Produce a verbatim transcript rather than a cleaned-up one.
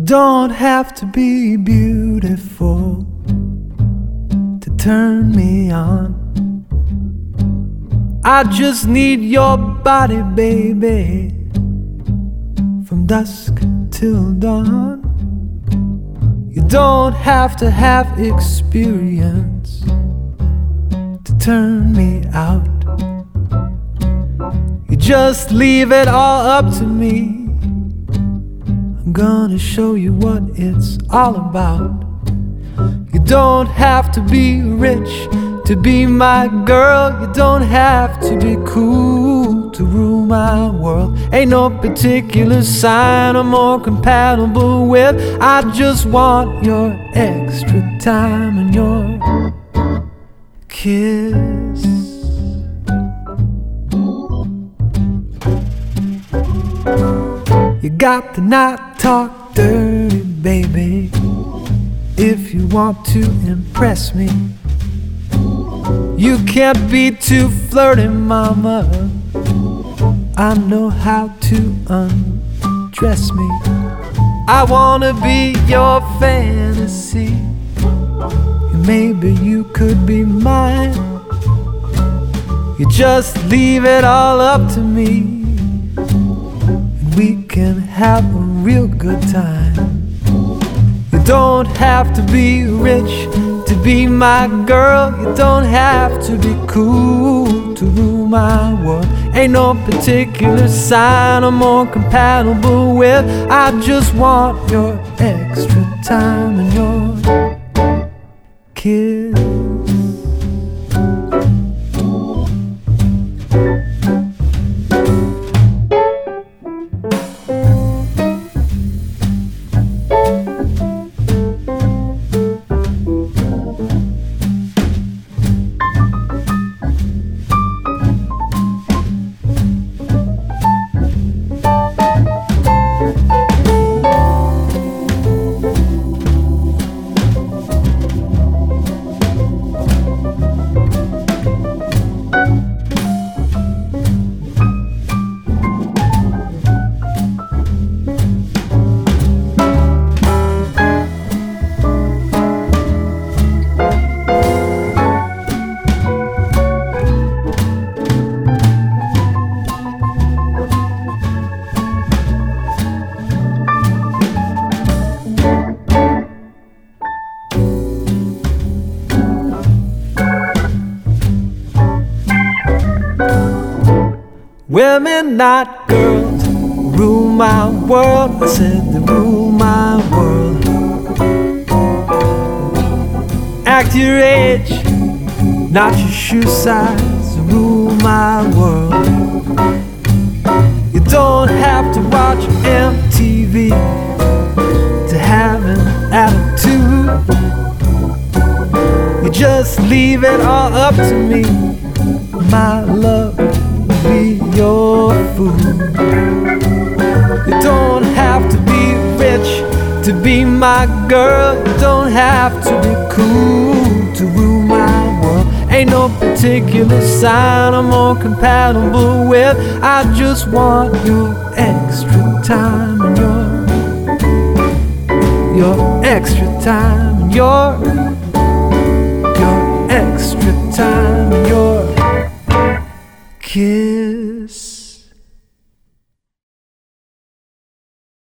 don't have to be beautiful to turn me on. I just need your body, baby, from dusk till dawn. You don't have to have experience to turn me out. You just leave it all up to me. I'm gonna show you what it's all about. You don't have to be rich to be my girl. You don't have to be cool to rule my world. Ain't no particular sign I'm more compatible with. I just want your extra time and your kiss. You got to not talk dirty, baby, if you want to impress me. You can't be too flirty, mama. I know how to undress me. I wanna be your fantasy. Maybe you could be mine. You just leave it all up to me, and we can have a real good time. You don't have to be rich to be my girl. You don't have to be cool to rule my world. Ain't no particular sign I'm more compatible with. I just want your extra time and your kiss. Women, not girls, rule my world. I said they rule my world. Act your age, not your shoe size, rule my world. You don't have to watch M T V to have an attitude. You just leave it all up to me. My love, be your food. You don't have to be rich to be my girl. You don't have to be cool to rule my world. Ain't no particular sign I'm more compatible with. I just want your extra time and your your extra time and your your extra time and your kiss.